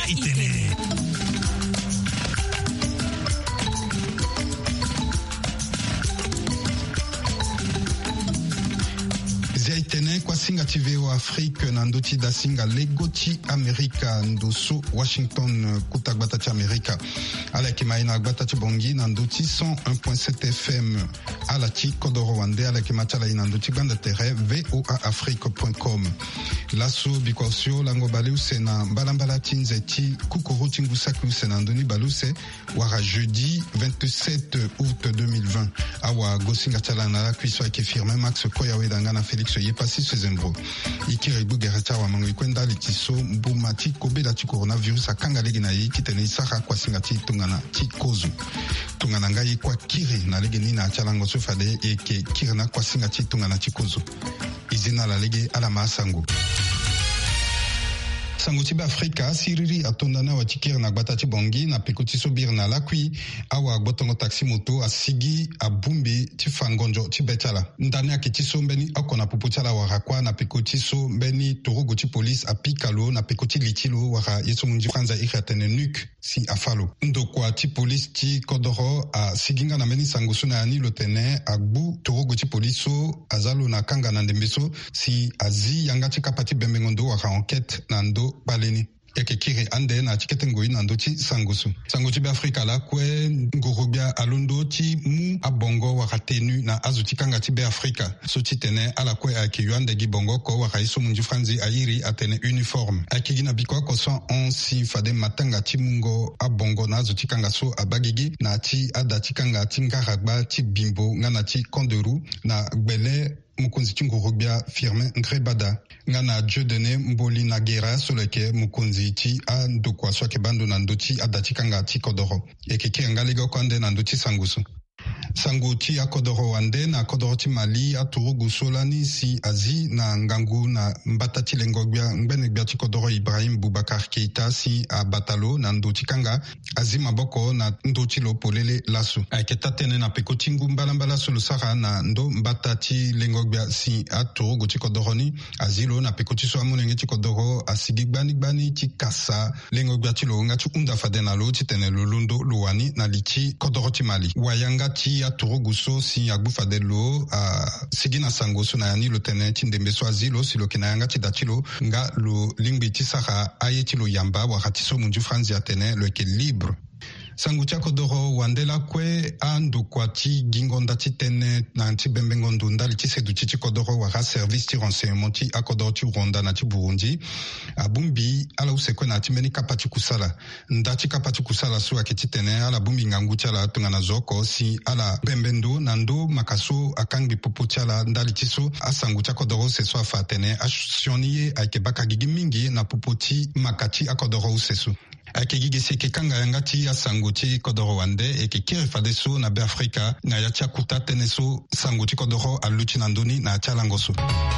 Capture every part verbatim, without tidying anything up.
itene. Itene kwa singa T V wa Afrique na ndoti da singa legoti Amerika ndoso Washington kutagbata cha Amerika ala kimaina agbata cha bongi na ndoti cent un point sept F M ala chi kodoro wande ala kimachala ina ndoti banda tere voa afrique point com laso bikosio lango baluse na balambala tinze chi kukuru tingusa kuse na ndoni baluse wara jeudi vingt-sept août deux mille vingt awa gosinga chala na la kuiso ake firme Max Koya wedanga na Felix Yepasi Sezembro ikiri bugerata wa mango ikwenda litiso mbumati kobela ti coronavirus akanga legi na yi kitene isaka kwa singa ti tungana ti kozu tungana ngai kwa kiri na legi ni na chalango sofade eke kiri na kwa singa ti tungana ti kozu izina la legi ala masango sango tibe Afrika siriri atondana wa tikir na gbatati bongi na pekoti sobir na lakwi awa gbotongo taxi moto asigi abumbi tifangonjo tibetala ndani akiti so mbeni akona puputala wa rakwa na pekoti so mbeni torogo ti police apikalo na pekoti litilo wa yeso munji franza ikhatene nuk si afalo ndokwa ti police ti kodoro a siginga na meni sango so na ani lotene agbu torogo ti police so azalo na kanga na ndembeso si azi yanga ti kapati bembengondo wa enquête na ndo baleni eke kiri ande na tikete ngoi na ndoti sangusu sanguti be Afrika la kwe ngorobia alondo ti mu abongo wa katenu na azuti kanga ti be Afrika so ti tene ala kwe ake yuande gi bongo ko wa kaiso munji franzi airi atene uniforme ake gina bikwa ko so on si fade matanga ti mungo abongo na azuti kanga so abagigi na ti adati kanga ti ngaragba ti bimbo ngana ti konderu na gbele mukunzi chingurubia firme ngrebada ngana Dieudonné mboli na gera soleke mukunzi ti a ndokwa swake bando na ndoti adati kanga ti kodoro ekeke ngalega kwande na ndoti sangusu sango ti akodoro wande na akodoro ti mali aturugu solani si azi na ngangu na mbata ti lengogbia ngbene gbia ti kodoro Ibrahim Boubacar Keita si a batalo na ndoti kanga azi maboko na ndoti lo polele lasu aketa tene na pekoti ngumbalambala solo sara na ndo mbata ti lengogbia si aturugu ti kodoro ni azilo na pekoti so amonenge ti kodoro asigi gbani gbani ti kasa lengogbia ti lo nga ti unda fade na lo ti tene lo londo lo wani na li ti kodoro ti mali wayanga ti aturugu so si agbufa de lo a sigina sango so na yani lo tene ti ndembe so azilo si lo kina yanga ti datilo nga lo lingbi ti sara aye ti lo yamba wakati so munju franzi atene lo eke libre sangu ti akodoro wandela kue andokua ti gingonda ti tene na ti bembengondo ndali ti sedu ti ti kodoro wara service ti renseignement ti akodoro ti Rwanda na ti Burundi abumbi ala use kue na ti mbeni kapa ti kusala nda ti kapa ti kusala so ayeke ti tene ala bumbi ngangu ti ala tongana zo oko si ala bembendo na ndö makaso akangbi popo ti ala ndali ti so asangu ti akodoro use so afa atene asioni ye ayeke baka gigi mingi na popo ti maka ti akodoro use so ayeke gigi si yeke kanga yanga ti asango ti kodoro wande e yeke kiri fade so na be Afrika na ya ti akuta tënë so sango ti kodoro alu ti na ndöni na ya ti alango so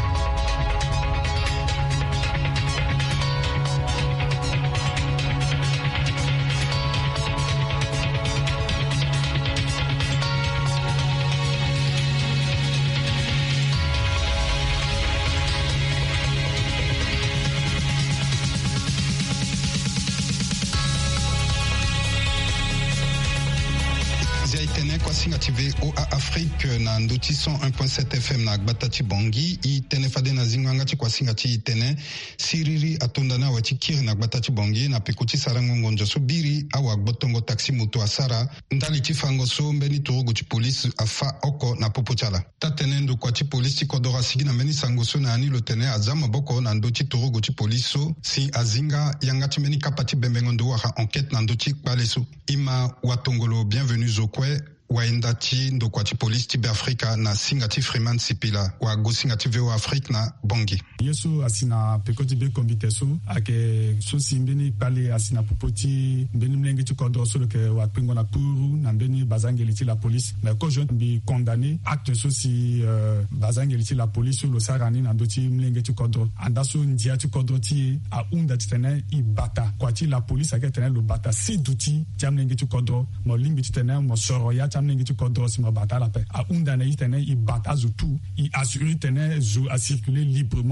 singa ti voa Afrique na ndoti cent un point sept F M na gbata ti bongi i tene fade na zinganga ti kuasinga ti tene siriri atondana awa ti kiri na gbata ti bongi na peko ti sarango ngonjo so biri awa gbotongo taxi moto asara ndali ti fango so mbeni torogo ti polisi afa oko na popo ti ala ta tene ndokua ti polisi ti kodoro asigi na mbeni sango so na ani lo tene aza maboko na ndö ti torogo ti polisi so si azinga yanga ti mbeni kapa ti bembengondo wara enquête na ndö ti kpale so ima watongolo bienvenue zo kue waenda ti ndokua ti polisi ti be Afrika na singa ti Freeman Sipila wa go singa ti voa Afrique na bongi yeso asina peko ti be kombite so ayeke so si mbeni kpale asina popo ti mbeni mlenge ti kodro so lo yeke wakpengo na puru na mbeni bazangeli ti la polisi me ko jeune mbi condamné acte so si uh, bazangeli ti la polisi so lo sara ni na ndö ti mlenge ti kodro anda so ndia ti kodro ti ye ahunda ti tene i bata kua ti la polisi ayeke tene lo bata sedu ti ti amlenge ti kodro mo lingbi ti tene mo soro ya ti amlenge ti kodro si mo bata lape ahunda na ye tene i bata zo tu i assure tene zo a circuler librement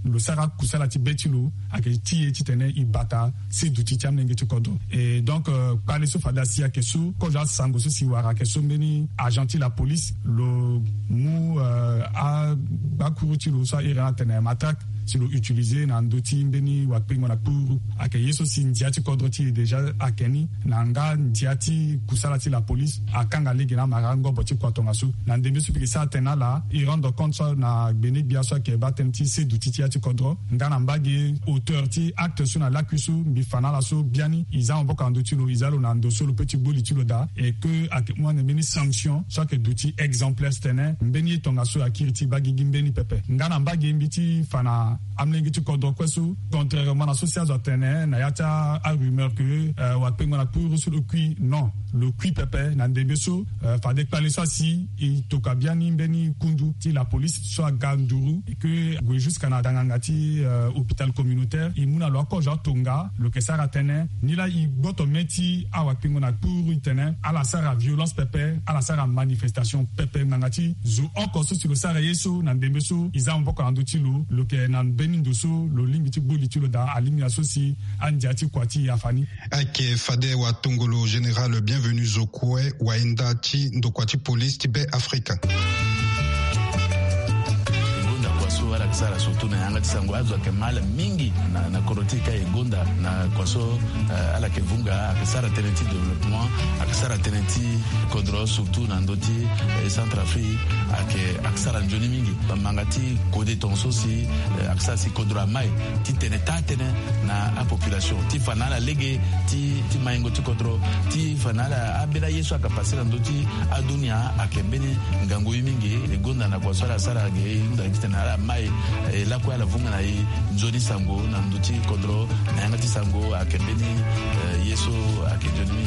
lo sara kusala ti betilo ake ti ti tene ibata se duti ti amnenge ti kodro. Et donc euh, parler so fada si ake so ko ja sango so si wara ke so mbeni agenti la police lo mu euh, a bakuru ti lo so ira tene matak si lo utiliser na ndoti mbeni wakpingo na puru ake yeso si ndiati kodro ti déjà akeni na nga ndiati kusala ti la police akanga legi na marango boti kwatonga so na ndembe so piki sa tena la i rendre compte so na bene bia so ke batem ti se duti ti ati kodro nga na mbagi auteur ti acte so na lakusu mbi fana la so biani iza on boka ndoti lo iza lo na ndo so lo petit boli ti lo da et que ake mo na mbeni sanction so ke duti exemplaire tene mbeni tonga so akiriti bagi gimbeni pepe nga na mbagi mbiti fana amlengi ti kodro kwesu contrairement na social tene na yata a rumeur que euh, wa pengo na pour sur le cui non le cui pepe na ndembe so euh, fa déclarer ça si i toka biani mbeni kundu ti la police so ganduru et que go jusqu'à na danganga ti euh, hôpital communautaire i muna lo ko ja tonga lo ke sara tene ni la i boto meti a wa pengo na pour tene à la sara violence pepe à la sara manifestation pepe ngati zo encore so sur le sara yeso na ndembe so iza mboko anduti lo lo ke na beni ndoso lo lingi ti boli ti lo da alimi asosi andiati kwati afani ake fade wa tongolo général bienvenue zokwe waenda ti ndokwati police ti be Africa wala kisara surtout na yanga tisango azo ke mala mingi na na korotika egonda na kwaso uh, ala ke vunga akisara tenenti développement akisara tenenti kodro surtout na ndoti eh, Centrafrique ake akisara njoni mingi bamangati kode tonso si eh, akisara si kodro mai ti teneta tene na a population ti fanala lege ti ti maingo ti kodro ti fanala abela yesu akapasira ndoti adunia akembeni ngango mingi egonda na kwaso ala sara ge nda kitana mai e la kwa la vunga na i nzoni sango na nduti kodro na yangati sango akembeni uh, yeso akenjoni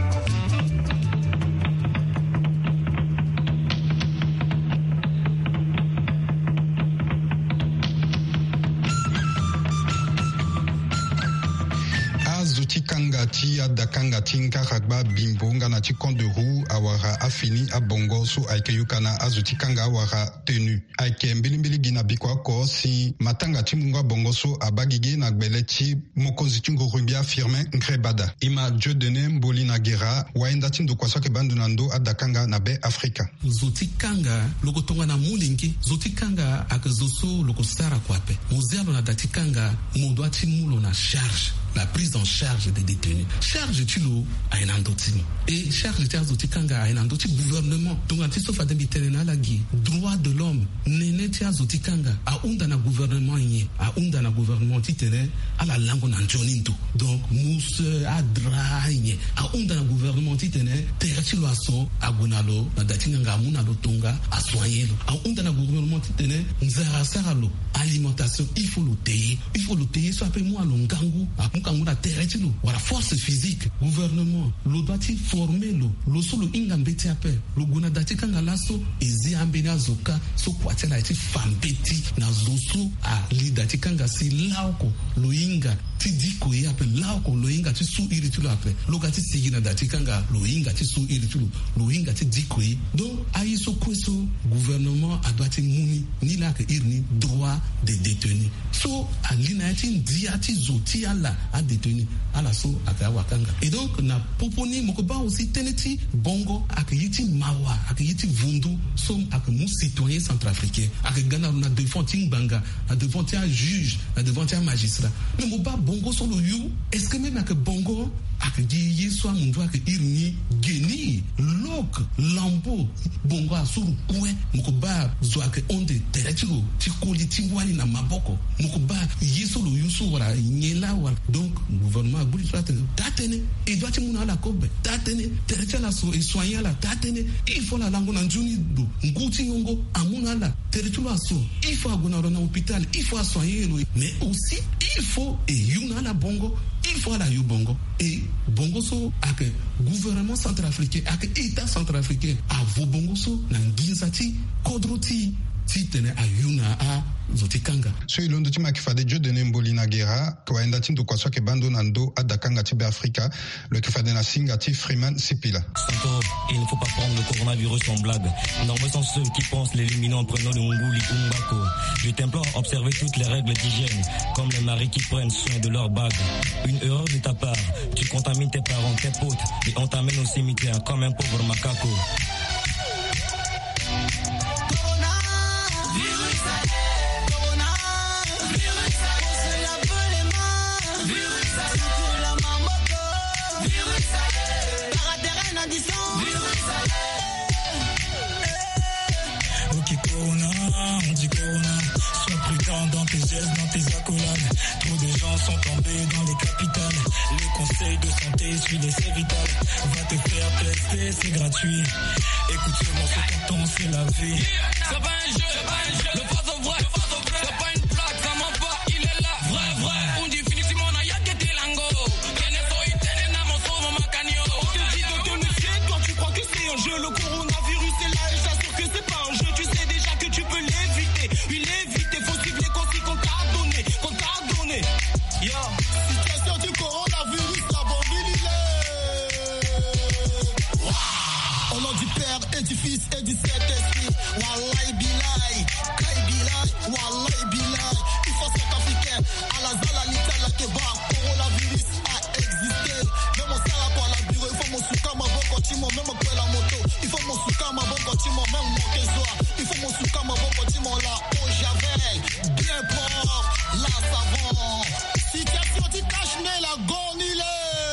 kanga ti adakanga ti nkarakba bimbo nga na ti camp de roue awara afini abongo so ayeke yukana azo ti kanga awara tenu ayeke mbilimbili gi na biko oko si matanga ti mungu abongo so abagi ge na gbele ti mokonzi ti ngorombi afirme nkrebada i ma dieudonné mboli na gera waenda ti ndokua so ayeke bandu na ndo adakanga na be afrika zo ti kanga loko tonga na mulingi zo ti kanga ayeke zo so loko sara kuape mo zi alo na da ti kanga mo doit ti mu lo na charge la prise en charge des détenus. Charge tu lo a un endotini. Et charge tu as zoti kanga a un endotini gouvernement. Donc anti sofa de bitenena la gi droit de l'homme. Nene tu as zoti kanga a unda na gouvernement yé a unda na gouvernement titene à la langue na joninto. Donc mousse a dragne a unda na gouvernement titene terti lo aso a gonalo na datinga ngamuna lo tonga a soigner lo. A unda na gouvernement titene nzara sara lo alimentation il faut le payer. Il faut le payer so appelle moi lo ngangu a kanguna tereti lo wala force physique gouvernement lo dati former lo lo solo inga mbeti ape lo guna dati kanga laso ezi ambeni azoka so kwati la iti fambeti na zosu a li dati kanga si lauko lo inga ti diko ye ape lauko lo inga ti su iri tulo ape lo gati sigi na dati kanga lo inga ti su iri tulo lo inga ti diko ye donc ayi so kweso gouvernement a dati muni ni la ke irni droit des détenus so a lina iti ndia ti zo ti ala a détenu à la so aka wakanga et donc na poponi mokoba aussi teneti bongo aka yiti mawa aka yiti vundu so aka mu citoyen centrafricain aka gana na devant tingbanga na devant un juge na devant un magistrat mais moba bongo solo you est-ce que même aka bongo aka di yeso mundu aka irni geni lok lambo bongo asuru kwe mokoba zo aka onde teretiro ti koli ti wali na maboko mokoba yeso lo yuso wala nyela wala donc gouvernement a voulu faire tatene et doit timuna la kobe tatene tereti la so et soigner la tatene il faut la langue na njuni do nguti yongo amuna la tereti la so il faut agona na hôpital il faut soigner lo mais aussi il faut et yuna la bongo il faut la yu bongo et bongo so ak gouvernement centrafricain ak état centrafricain a vo bongo so na nginzati kodroti titene ayuna a zotikanga so ilondo tima kifade jo dene mboli na gera kwa enda tinto kwa soke bando nando adakanga tibe Afrika le kifade na singa ti Freeman Sipila. Santo, il ne faut pas prendre le coronavirus en blague. Nombreux sont ceux qui pensent l'éliminer en prenant le Nguli Umbako. Je t'implore observer toutes les règles d'hygiène, comme les maris qui prennent soin de leur bague. Une erreur de ta part, tu contamines tes parents, tes potes, et on t'amène au cimetière comme un pauvre macaco. Ok Corona, on dit Corona. Sois prudent dans tes gestes, dans tes accolades. Trop de gens sont tombés dans les capitales. Les conseils de santé, suis-les, c'est vital. Va te faire tester, c'est gratuit. Écoute ce morceau quand on c'est la vie. C'est pas un jeu, c'est pas un jeu. Le photo vrai, c'est pas une plaque, ça m'en va, il est là. Vrai, vrai. On dit finissimo na yaketi lango. Kene toi itene na mon sauve ma canio. On te dit de te méfier quand tu crois que c'est un jeu. Le coronavirus est là et j'assure que c'est pas un jeu. Tu sais déjà que tu peux l'éviter. Il évite, faut suivre les consignes qu'on t'a donné, qu'on t'a donné. Yo, situation du coronavirus, la bombe il est. Au nom du Père et du Fils et du Saint-Esprit. Wallahi bilai, kai bilai, wallahi bilai. Il faut cet africain, à la zala l'itala kebab. Coronavirus a existé. Même mon sala pour la bureau, il faut mon souka ma boko timo, même pour la moto. Il faut mon souka ma boko timo, même mon kezoa. Il faut mon souka ma boko timo là, au javel. Bien propre, la savon. Situation du cache-nez, la gonile.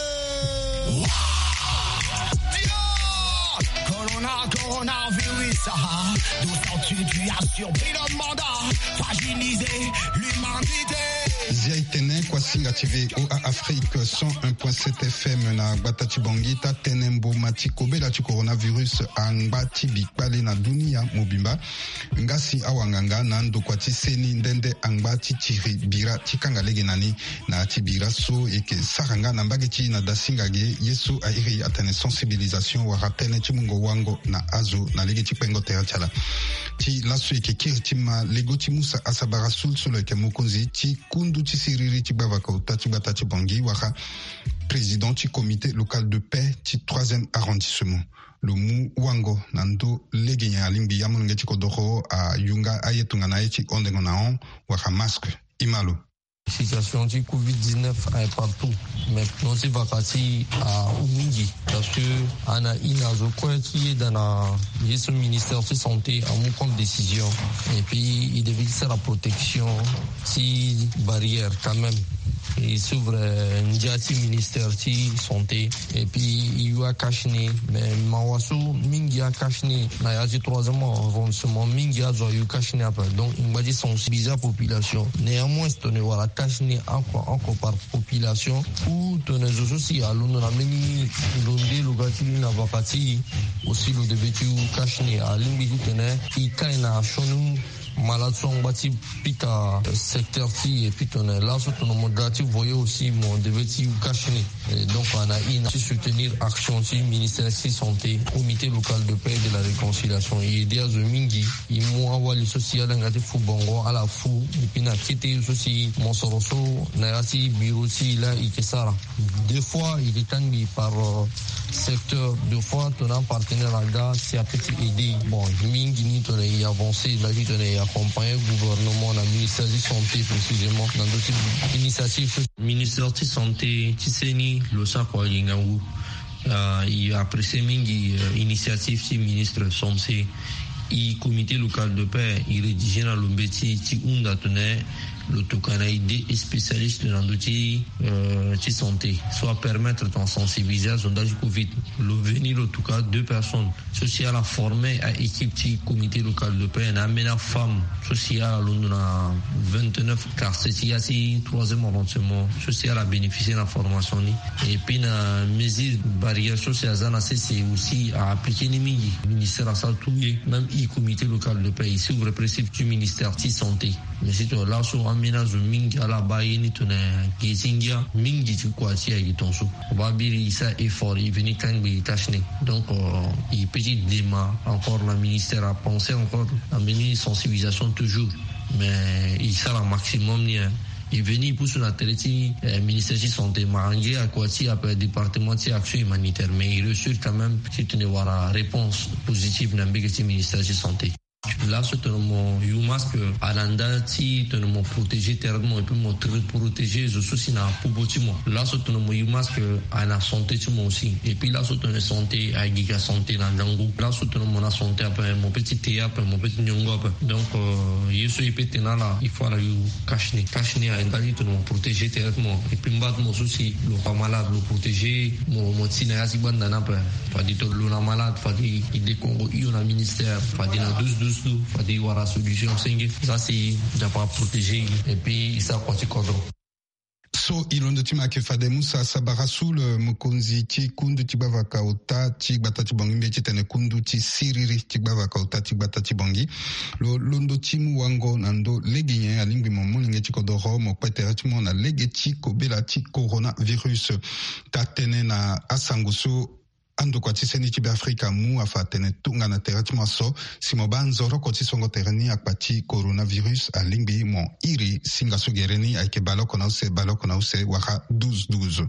Corona, coronavirus, ah, d'où sors-tu, tu as surpris le mandat, fragiliser l'humanité. Ziaitene kwa singa T V O A Afrique cent un point sept F M na Batati Bongita tenembo matikobe la tu coronavirus angbati bikpale na dunia mobimba ngasi awanganga na ndo kwa tiseni ndende angbati tiri bira tikanga lege nani na tibira so eke saranga na mbageti na dasingage yeso airi atene sensibilisation wa ratene chimungo wango na azo na lege tipengo terachala ti laso eke kirtima lego timusa asabara sul solo eke mokonzi ti kundu ti siriri ti bavaka utati batati bangi waka président du comité local de paix du troisième arrondissement. Le mou wango nando legenya alimbi yamunge ti kodoro a yunga ayetunga na eti ondengo na on waka masque imalo. Situation du covid dix-neuf est partout, mais nous sommes vaccinés à Umingi parce que on a une azokwe qui est dans le ministère de santé à mon comme décision et puis il devait faire la protection si barrière quand même. Il s'ouvre un diati ministère de santé et puis il y a cachné mais mawasu mingi a cachné na yaji troisième arrondissement mingi a zoyu cachné après donc il m'a dit sensibiliser la population néanmoins c'est ne voilà cachné encore encore par population ou tenez aussi à l'on a meni l'ondé le gâti na vakati aussi le devait tu cachné à l'imbi tenez il kaina chonu malade sont bâtis pita secteur ti et puis on est là surtout nos modalités vous voyez aussi mon devait tu cacher donc on a une soutenir action du ministère de santé comité local de paix et de la réconciliation et aider à Zomingi il m'a envoyé social ngati fu bongo à la fou et puis na quitté aussi mon soroso na asi bureau ti là il que ça deux fois il est tangi par secteur deux fois ton partenaire à gars c'est à petit aider bon mingi ni ton y avancer la vie ton accompagner le gouvernement, le ministère de la Santé précisément, dans d'autres initiatives. Le ministère de la Santé, Tisseni, le Sakwa Yingaou, il a apprécié l'initiative du ministre de la Santé, le comité local de paix, il rédigé dans l'Ombeti, qui a donné le Tokanaïde spécialiste dans l'outil euh, de santé, soit permettre de sensibiliser à sondage Covid. Le venir en tout cas deux personnes sociales à former à équipe du comité local de paix, à amener femmes sociales à Londres vingt-neuf car c'est ici troisième arrondissement social à bénéficier de la formation et puis la mesure barrière sociale c'est aussi à appliquer les mini ministère à ça tout même le comité local de paix ici ouvre principe du ministère de santé mais c'est là sur un amena zo mingi ala bayini tuna gezingia mingi tu kwa tia gitonso babiri isa effort il venu kangbi tachne donc euh, il petit déma encore le ministère a pensé encore amener sensibilisation toujours mais il sera maximum ni il venu pour sur la télé le ministère de santé marangé à quoi si après département de action humanitaire mais il reçoit quand même si tu ne vois la réponse positive dans le ministère de santé. Là, c'est un mot masque à l'andati, c'est un mot protégé terme et puis mot très protégé. Je suis aussi na poubotimo. Là, c'est un mot masque à la santé tu moi aussi. Et puis là, c'est une santé à giga santé dans l'angu. Là, c'est un mot la santé après mon petit théâtre, après mon petit nyongo. Donc, je suis pété là, il faut aller cacher, cacher à un dali, tu nous protéger terme. Et puis m'bat mon souci, le pas malade, le protéger. Mon mon tina yasiban d'ana pas. Pas dit tout le na malade, pas dit il décongo il on a ministère, pas dit na douze douze. Il faut dire la solution, ça c'est d'abord protéger et puis ça quoi tu condamnes. So ilondo tima ke fade musa sabarasul mukonzi ti kundu ti bava kauta ti bata ti bongi mbe ti tene kundu ti siriri ti bava kauta ti bata ti bongi lo londo timu wango nando leginye alingbi mo molinge ti kodoro mo petere ti mo na lege ti kobela ti coronavirus ta tene na asanguso ando kwa tiseni tibe Afrika mu afa tene tunga na terati maso simo banzoro kwa tisongo tereni akpati coronavirus alingbi mo iri singa sugereni aike baloko na use baloko na use waka douze douze.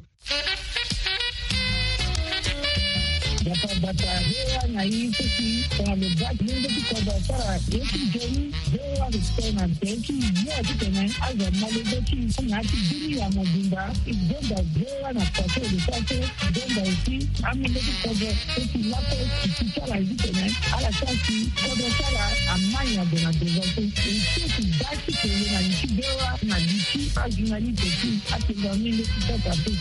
Data data hewa na hii sisi kwa mbati nende kwa sara yetu jeni hewa ristona teki ya kitene aza malebeki na tibini ya mobimba igenda hewa na pato lisate igenda usi amileki kwa teki lapo kichara hitene ala kasi kwa sara amanya dona devote usi baki kwenye na nchi hewa na nchi ajunali teki atingamile kitata tu.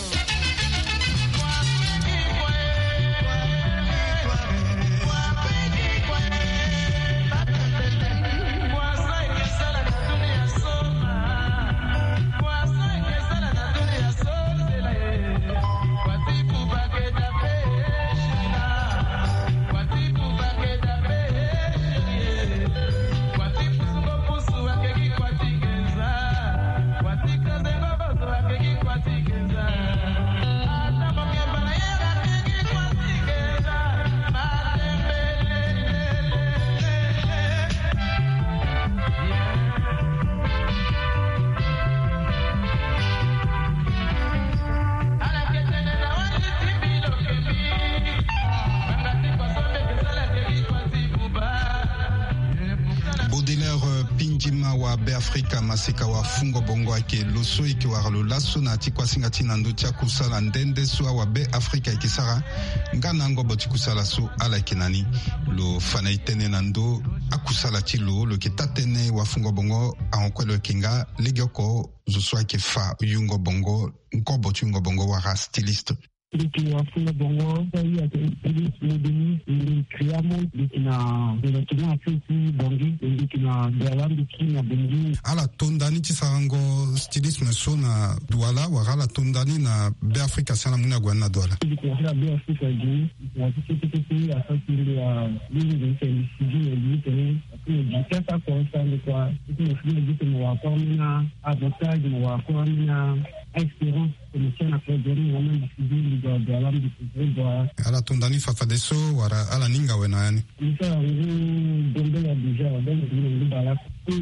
Afrika masika wa fungo bongo ake loso iki wa lo laso na tikwa singa tina ndo tia kusala ndende suwa wa be Afrika iki sara ngana ngo boti kusala so ala kinani lo fana itene nando akusala tilo lo kitatene wa fungo bongo aonkwelo kinga legioko zuswa ke fa yungo bongo nkobo yungo bongo wa styliste Liki wafunga bongo sai ya ili modeni ili kriamo liki na liki na fisi bongi liki na dialambi kina bongi ala tondani tisango stylisme so na douala wala tondani na be Afrika sana muna gwana douala liki ya be Afrika gi wati tete ya asili ya lili de sigi liki ni ni kasa kwa sana kwa ni fili liki ni wa kwa mina abotage ni wa kwa mina experience commission après dernier moment du civil de de la de ala tondani fafadeso wara ala ninga wena yani nisa ngi dombe ya deja donc ni ngi bala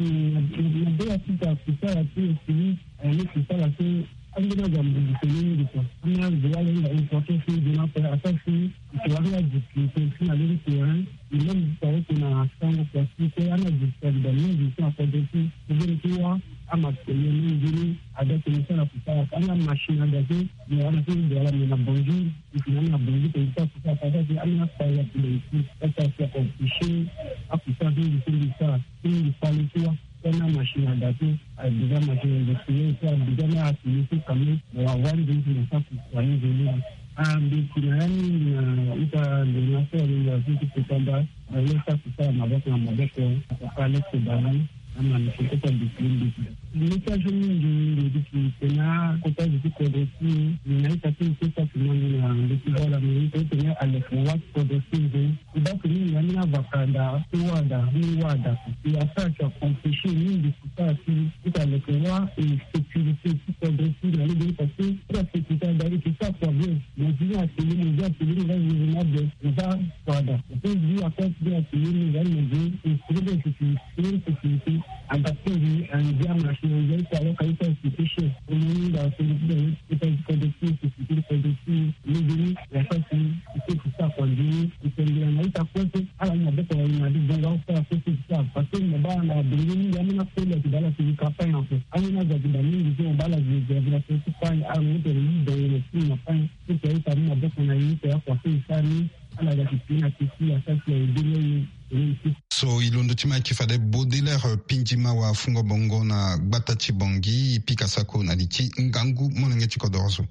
ni ndio sita sita ya sisi ni sita la sisi angina jambo difeni kwa ana bila ile importance de na para asasi tuwaga discuter na ile terrain ile mtao kuna sango kwa sisi ana discuter ndio kwa kodesi ndio ama kwenye ngine adate msana kusaa kana mashina daze ni wanafunzi ndio wala na bonjour ikinana bonjour kwa kusaa kazi ana saya kile sasa kwa kufishi akusaa hivi hivi saa hii pale kwa kana mashina daze adiga mashina daze kwa adiga asili kama wa wandi ndio sasa kwa hivi ambi kinani na ita ndio ndio vitu kutamba na lesa kusaa maboko na maboko kwa lesa bana ama nikitoka dikindi message mingi ndiki tena kota zikodosi ninaita tu sasa tunani na ndiki wala mimi tena alifuwa kodosi ndio ibaki mimi yana wakanda uwada ni wada yasaka compêcher mingi kusasi italekewa sécurité psychologique na ligi parce que la sécurité d'aller qui ça pour bien mais il y a qui nous a qui nous a nous de ça wada et puis à cause de qui nous a nous dit c'est de sécurité adapté à un bien national ça va quand ça c'est péché on est dans ce niveau c'est pas de sécurité de ligi la ça c'est tout ça pour dire c'est bien là ça peut ala na beto na di bonga ça c'est ça parce que na ba na bringini ya na ko la di la di campagne en fait ala na da di ni di on ba la di de la c'est pas à nous de lui de le film na fin c'est que ça na beto na yi ya kwa ça ni ala da di na kisi ya ça c'est de so ilondo tima kifade bodeler pinjima wa fungo bongo na gbatachi bongi pikasako na lichi ngangu monenge chikodoroso.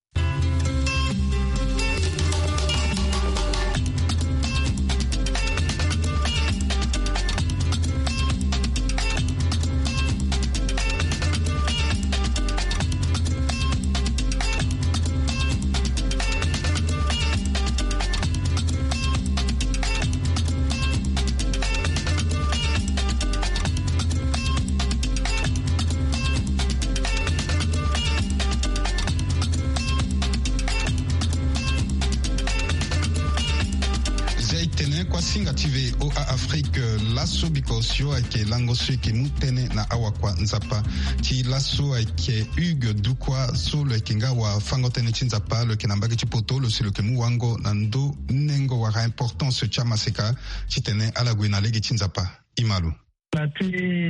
Singative o a Afrique lasso bikosio ake langoso ke mutene na awakwa nzapa ti lasso ake Hugues Dukwa so le kinga wa fangotene chinzapa le kinambaki chipoto le silo ke muwango nando nengo wa importance chamaseka chitene ala gwena legi chinzapa imalu nati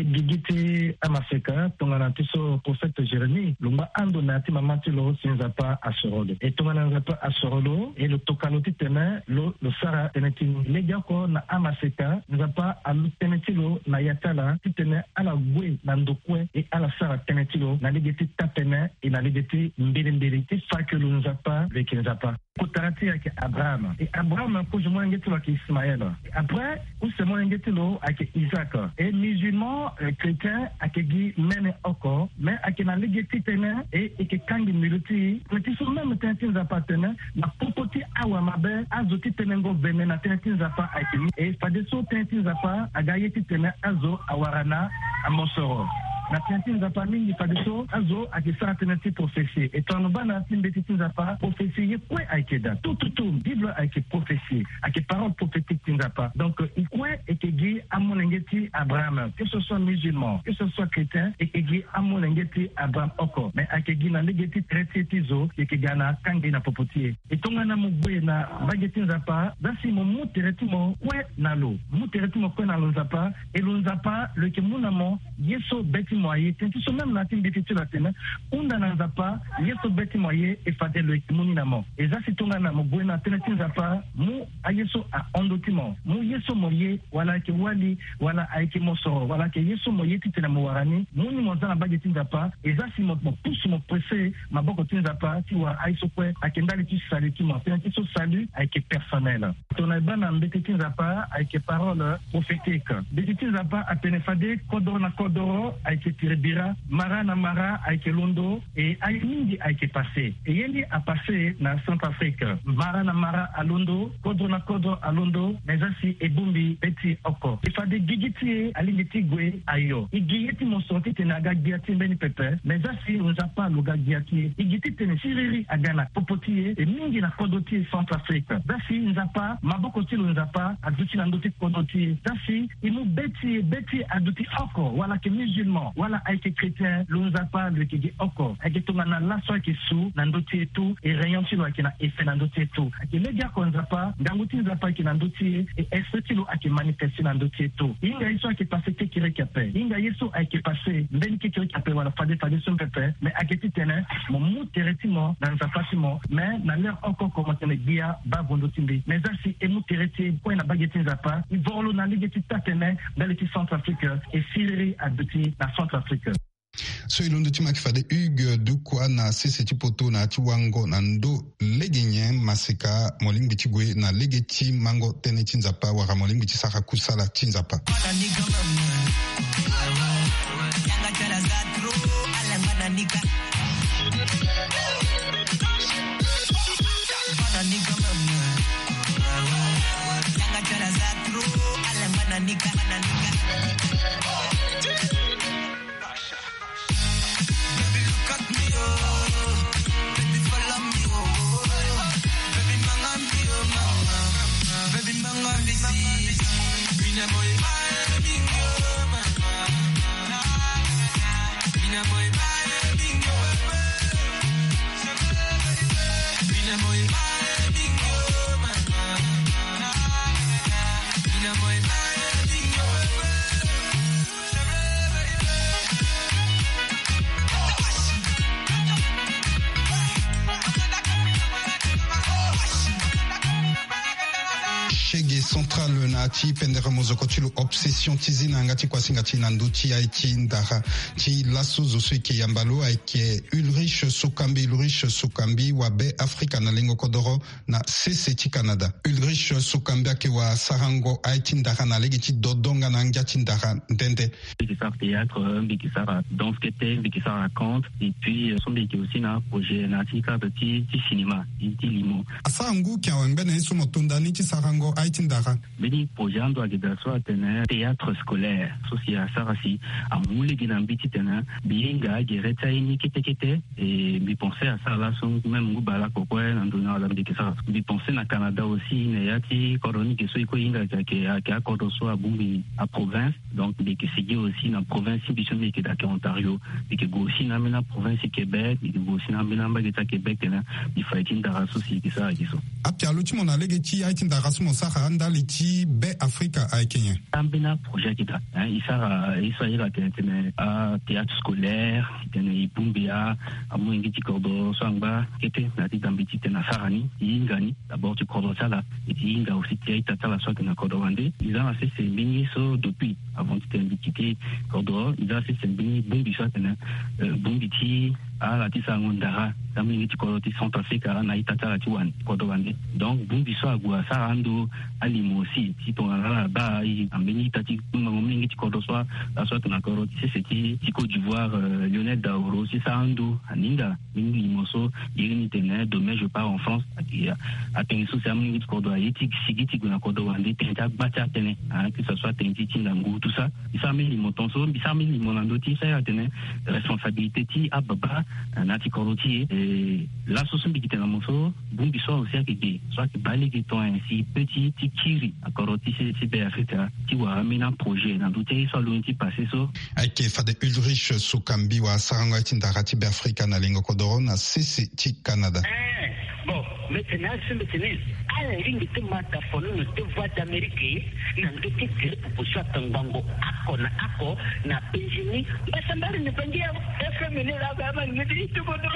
gigiti amaseka tongana tiso prophète Jérémie lumba ando nati mamati lo sinzapa asorolo et tongana nzapa asorolo et le tokaloti tene lo lo sara tenetini legako na amaseka nzapa alu tenetilo na yatala titene ala gwe na ndokwe et ala sara tenetilo na legeti tapene et na legeti mbili mbili ti fakelo nzapa veki nzapa kotarati yake Abraham et Abraham ko je mo ngeti wa ki Ismaël après ou se mo ngeti lo ake Isaac et musulman euh, chrétien akegi mene oko mais akena legeti tene et eke kangi miluti meti so même tentin zapa tene na popoti awa mabe azoti tenengo vene na tentin zapa akemi et fadeso tentin zapa agayeti tene azo awarana amosoro na tentin zapa mingi fadeso azo akisa tenenti prophétie et ton bana timbeti zapa prophétie ye kwe akeda tout tout tout bible ake prophétie ake parole prophétique tinzapa donc il kwe ekegi amonengeti Abraham, que ce soit musulman, que ce soit chrétien, et que amonengeti Abraham oko, mais akegi na legeti traité tizo, et que gana kangi na popotier. Et tongana mugwe na bageti nzapa, dasi mo muteretimo kwe nalo, muteretimo kwe nalo nzapa, et lo nzapa le ke munamo yeso beti moye, tenti so même na timbiti la tene, unda na nzapa yeso beti moye et fade le ke muninamo. Et dasi tongana mugwe na teneti nzapa, mu ayeso a ondotimo, mu yeso moye wala ke wali wala aiki mosoro wala ke yeso moyeti tena mowarani muni monzana bageti nzapa ezasi mo pousse mo pressé maboko tinzapa ti wa aiso kwe akendali ti salut ti mo ti so salut aiki personnel tona bana mbeti tinzapa aiki parole prophétique mbeti tinzapa apene fade kodoro na kodoro aiki tiribira mara na mara aiki londo et aiki mingi aiki passé et yendi a passé na Centrafrique mara na mara a londo kodoro na kodoro a londo mezasi ebumbi beti oko ifade gigiti alingiti gwe ayo igiyeti mosoti tenaga giati mbeni pepe mezasi nzapa luga giati igiti tene siriri agana popotie e mingi na kodoti Centrafrique dasi nzapa maboko ti nzapa aduti na ndoti kodoti dasi imu beti beti aduti oko wala ke musulman wala aike chrétien nzapa le kigi oko agetonga na laso ke su na ndoti tu e rayon ti lo na efe na ndoti tu ake lega ko nzapa nganguti nzapa ke na ndoti e esprit lo ake manifester na ndoti tu inga iso ake passé kekire kape inga yeso ake passé mbeni kekire kape wala fade fade son pepe mais aketi tene mo muteretimo na nzapatimo mais na l'air encore comment tene dia ba bondo timbi mais asi emu tereti ko na bageti nzapa ivolo na ligeti tatene dans le Centrafrique et Syrie aduti na Centrafrique. So ilondo tima kifade Hugues Dukwa na sese chipoto na chiwango na ndo legenye masika molingi chigwe na legeti mango tene chinzapa wara molingi chisaka kusala chinzapa. Central na ti pendera mozoko ti lo obsession ti zina ngati kwasinga ti nandu ti ai ti ndara ti lasso zo so ke yambalo ai ke Ulrich Sukambi Ulrich Sukambi wa be Afrika na lengo kodoro na C C ti Canada. Ulrich Sukambi ke wa sarango ai ti ndara na legi ti dodonga na ngia ti ndara ndende. Bikisar théâtre, Bikisar danse kete, Bikisar raconte et puis son biki aussi na projet na ti cadre ti ti cinéma ti limo. Asangu ki awangbe na iso motondani ti sarango ai ti ndara. Beni projet ando agidaswa atene théâtre scolaire soci a sarasi a moule ginambi titena bienga gereta ini kete kete et bi penser à ça là son même ngubala kokwe ndona la Bikisar bi penser na Canada aussi ne yati koroni ke so iko inga ke ke akodo so abumbi a province donc Bikisigi aussi na province bisoni ke da Ontario ke go aussi na mena province Québec ke go aussi na mena ba ke Québec na bi fighting da soci ke sa kiso apia luti mona lege ti ai tin da rasmo sara ndali ti be Afrika ai Kenya ambena projet kita hein isara isara tene a théâtre scolaire tene ibumbia a mwingi ti kordo sangba kete na ti dambiti tena sarani ingani d'abord tu kordo sala et inga aussi ti tata la soka na kordo wande ils ont assez c'est bini so depuis avant de t'inviter kordo ils ont assez c'est bini bumbi so tena bumbi ti a la ti sangondara tamini ti kordo ti Centre Africa na itata la ti wan kordo wande donc bumbi so agua sarando alimo aussi ti tonga ba i ambeni tati mingi ti kordo so la so na kordo ti c'est ti ti Côte d'Ivoire Lionel Daoro si sarando aninga mingi limoso yini tene demain je pars en France a tenso sa mingi ti kordo ai ti sigiti na kordo wande tenta bacha tene que ce soit tenti ti ndangu tout ça isa mi limoton so isa mi limonando ti sa tene responsabilité ti ababa na ti kordo ti et la so so bikite na moso bumbi so aussi akige soit que bali ki ton ainsi petit ti kiri akoro ti ci be Afrika ti wa amena projet na douté so lo ti passé so ai ke fa de Ulrich Sukambi wa saranga ti ndara ti be Afrika na lengo kodoro na C C ti Canada. Bon, maintenant, ce maintenant, à la ligne de Matafono, de voix d'Amérique, n'a pas été tiré pour soit un bango, ako na ako, na pensioni, mais ça m'a ne pas dire, est-ce que mener la gamme, ne dit tout le monde.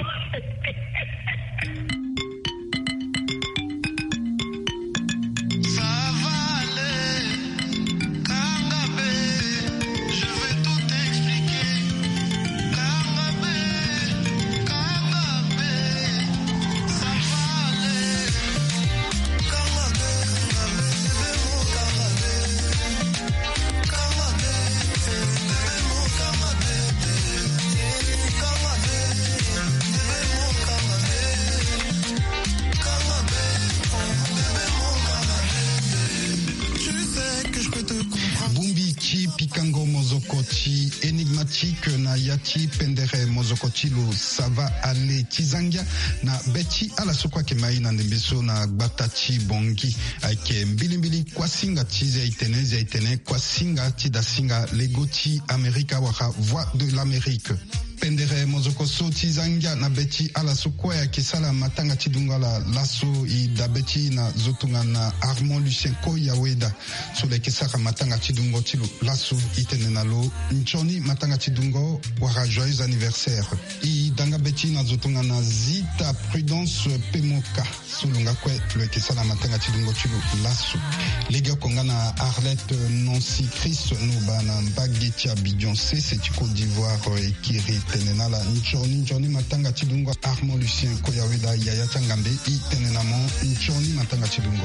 na yati pendere mozokotilo sava ale tizangia na beti ala sokwa ke mai na ndembeso na gbatachi bongi ake mbilimbili kwa singa tize iteneze itene kwa singa tidasinga legoti Amerika waka voix de l'Amérique. Pendere mozoko so tizangia na beti ala sokwa ya kisala matanga tidunga la laso i da beti na zotunga na Armand Lucien Koya weda so le kisaka matanga tidungo tilo laso itene na lo nchoni matanga tidungo wara joyeux anniversaire i danga beti na zotunga na Zita Prudence Pemoka so lunga kwe le kisala matanga tidungo tilo laso lega konga na Arlette Nancy Chris Nuba na Mbageti Abidjan C c'est du Côte d'Ivoire et Kiri tenena la nchoni nchoni matanga tidungo Armand Lucien Koya weda yaya changambe i tenena mo nchoni matanga tidungo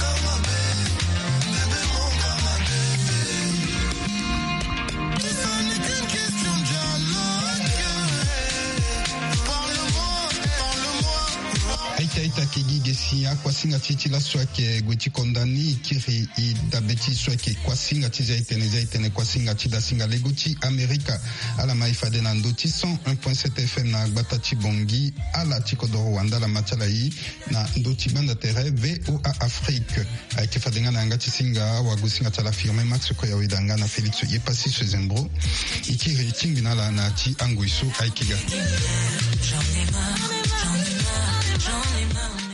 Aita kigi gesia kwa singa titi la swake gweti kondani kiri i dabeti swake kwa singa tiza itene itene kwa singa tida singa legoti Amerika ala maifade na ndoti cent un point sept F M na gbatachi bongi ala tikodoro wanda la machala i na ndoti banda tere V O A Afrique aike fadenga na ngati singa wagusinga tala firme Max Koya wedanga na Felix Yepasi Sezembro ikiri tingina la na ti anguiso aikiga. J'en ai marre, j'en ai marre, j'en ai marre.